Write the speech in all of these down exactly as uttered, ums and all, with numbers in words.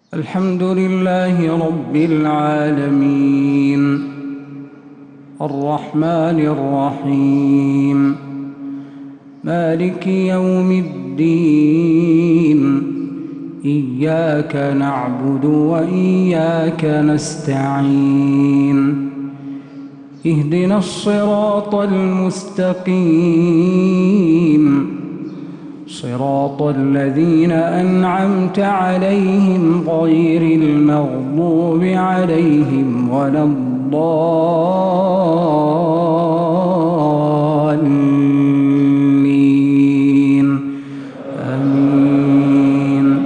الحمد لله رب العالمين الرحمن الرحيم مالك يوم الدين إياك نعبد وإياك نستعين اهدنا الصراط المستقيم صراط الذين أنعمت عليهم غير المغضوب عليهم ولا الضالين آمين.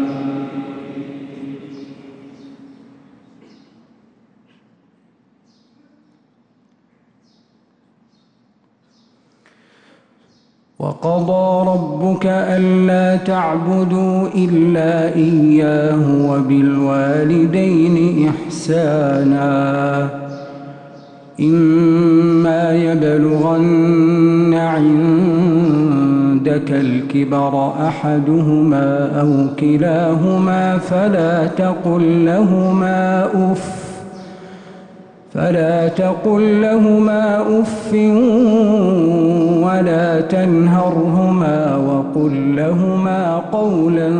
وقضى ربك ألا تعبدوا إلا إياه وبالوالدين إحسانا إما يبلغن عندك الكبر أحدهما أو كلاهما فلا تقل لهما أف فلا تقل لهما أف ولا تنهرهما وقل لهما قولا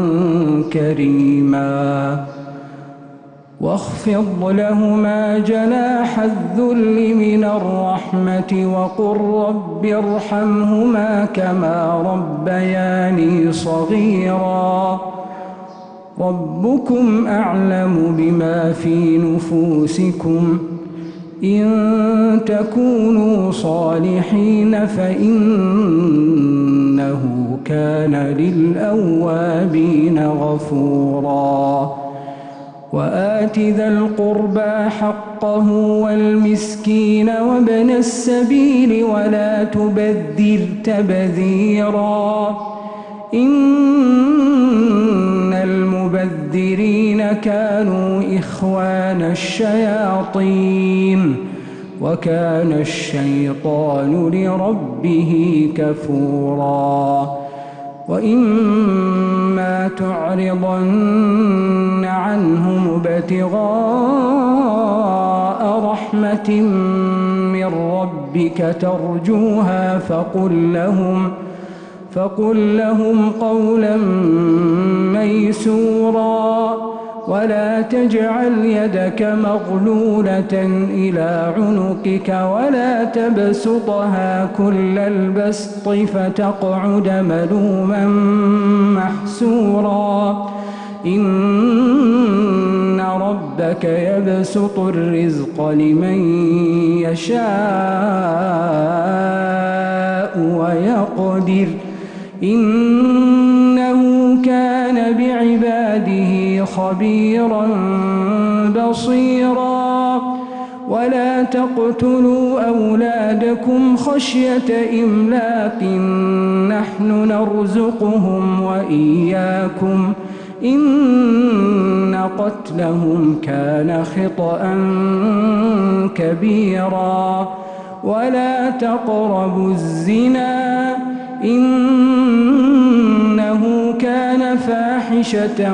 كريما واخفض لهما جناح الذل من الرحمة وقل رب ارحمهما كما ربياني صغيرا ربكم أعلم بما في نفوسكم إن تكونوا صالحين فإنه كان للأوابين غفورا وآت ذا القربى حقه والمسكين وابن السبيل ولا تبذر تبذيرا إن المبذرين كانوا إخوان الشياطين وكان الشيطان لربه كفورا وإما تعرضن عنهم ابتغاء رحمة من ربك ترجوها فقل لهم فقل لهم قولا ميسورا ولا تجعل يدك مغلولة إلى عنقك ولا تبسطها كل البسط فتقعد ملوما محسورا إن ربك يبسط الرزق لمن يشاء ويقدر إنه كان بعباده خبيرا بصيرا ولا تقتلوا أولادكم خشية إملاق نحن نرزقهم وإياكم إن قتلهم كان خطأ كبيرا ولا تقربوا الزنا إنه كان فاحشة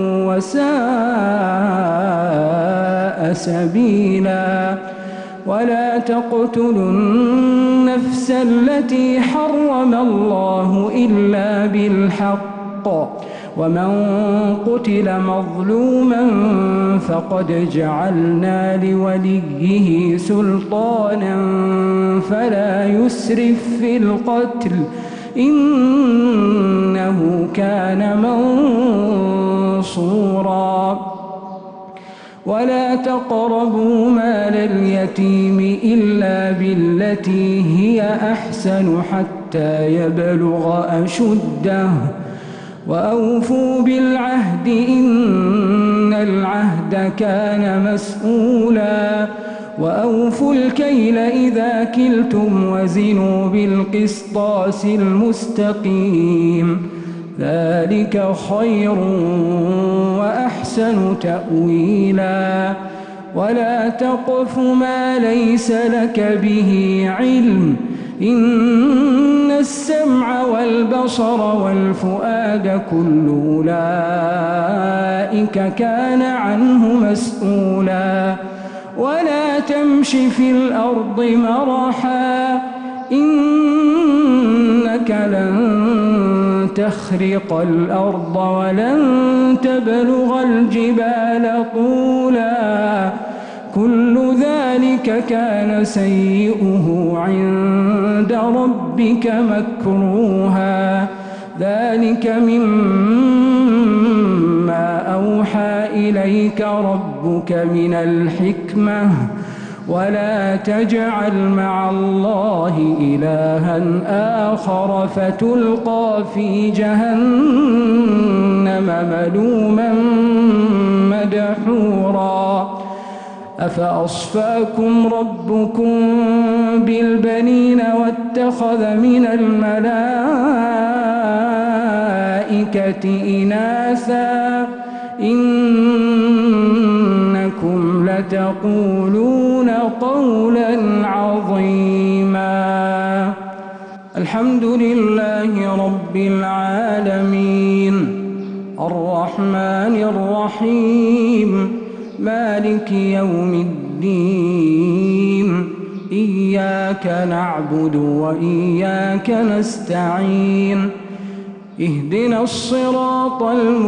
وساء سبيلا ولا تقتلوا النفس التي حرم الله إلا بالحق ومن قتل مظلوما فقد جعلنا لوليه سلطانا فلا يسرف في القتل إنه كان منصورا ولا تقربوا مال اليتيم إلا بالتي هي أحسن حتى يبلغ أشده وأوفوا بالعهد إن العهد كان مسؤولا وأوفوا الكيل إذا كلتم وزنوا بالقسطاس المستقيم ذلك خير وأحسن تأويلا ولا تقف ما ليس لك به علم إن السمع والبصر والفؤاد كل أولئك أولئك كان عنه مسؤولا ولا تمش في الأرض مرحا إنك لن تخرق الأرض ولن تبلغ الجبال طولا كل ذلك كان سيئه عند ربك مكروها ذلك مما أوحى إليك ربك من الحكمة ولا تجعل مع الله إلها آخر فتلقى في جهنم ملوما مدحورا أفأصفاكم ربكم بالبنين واتخذ من الملائكة إناثا إنكم لتقولون قولا عظيما الحمد لله رب العالمين الرحمن الرحيم مالك يوم الدين إياك نعبد وإياك نستعين اهدنا الصراط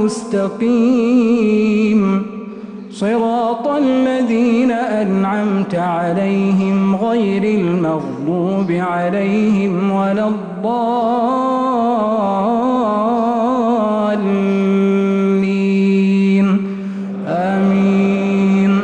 المستقيم صراط الذين أنعمت عليهم غير المغضوب عليهم ولا الضالين آمين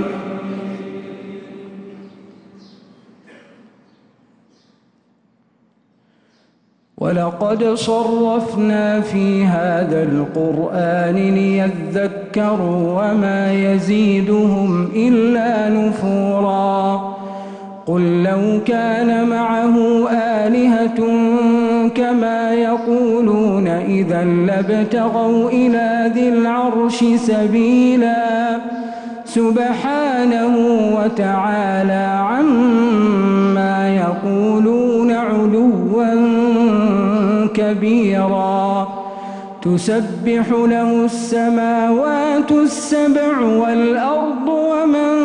ولقد صرفنا في هذا القرآن ليذكروا وما يزيدهم إلا نفورا قل لو كان معه آلهة كما يقولون إذا لابتغوا إلى ذي العرش سبيلا سبحانه وتعالى عما يقولون علوا كبيرا تسبح له السماوات السبع والأرض ومن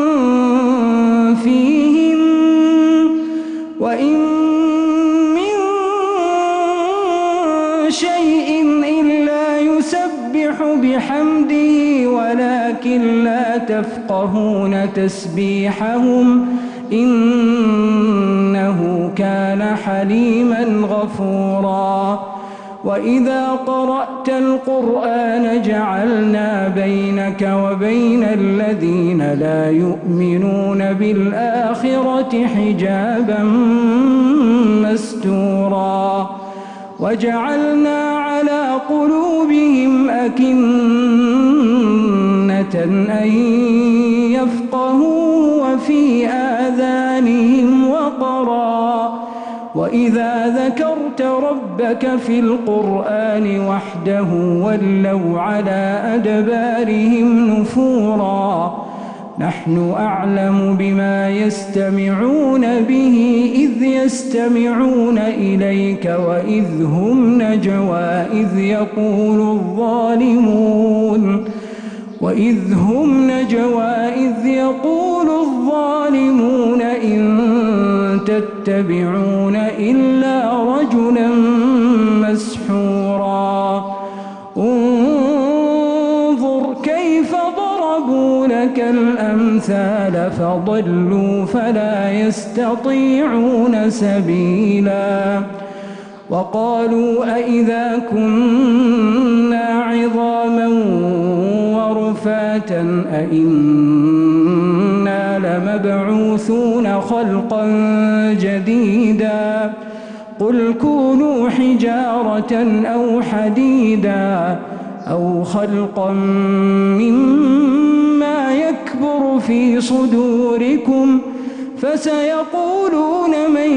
فيهن وإن من شيء إلا يسبح بحمده ولكن لا تفقهون تسبيحهم إنه كان حليما غفورا وإذا قرأت القرآن جعلنا بينك وبين الذين لا يؤمنون بالآخرة حجابا مستورا وجعلنا على قلوبهم أكنة أن يفقهوا وفي آذانهم وقرا وإذا ذكرت ربك في القرآن وحده ولوا على أدبارهم نفورا نحن أعلم بما يستمعون به إذ يستمعون إليك وإذ هم نجوى إذ يقول الظالمون وإذ هم نجوى إذ يقول الظالمون إن تتبعون إلا رجلا مسحورا انظر كيف ضربوا لك الأمثال فضلوا فلا يستطيعون سبيلا وقالوا أئذا كنا عظاما ورفاتا أئنا لمبعوثون خلقا جديدا قل كونوا حجارة أو حديدا أو خلقا مما يكبر في صدوركم فسيقولون من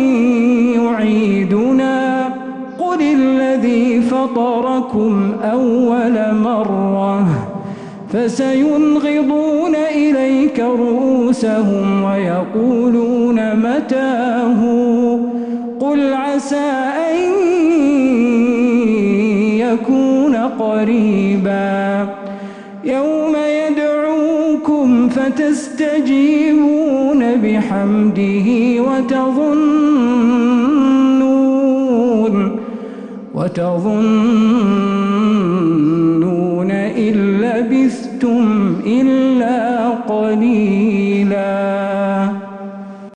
يعيدنا قل الذي فطركم أول مرة فسينغضون إليك رؤوسهم ويقولون متاه قل عسى أن يكون قريبا يوم يدعوكم فتستجيبون بحمده وتظنون وتظنون إن لبثتم إلا قليلا.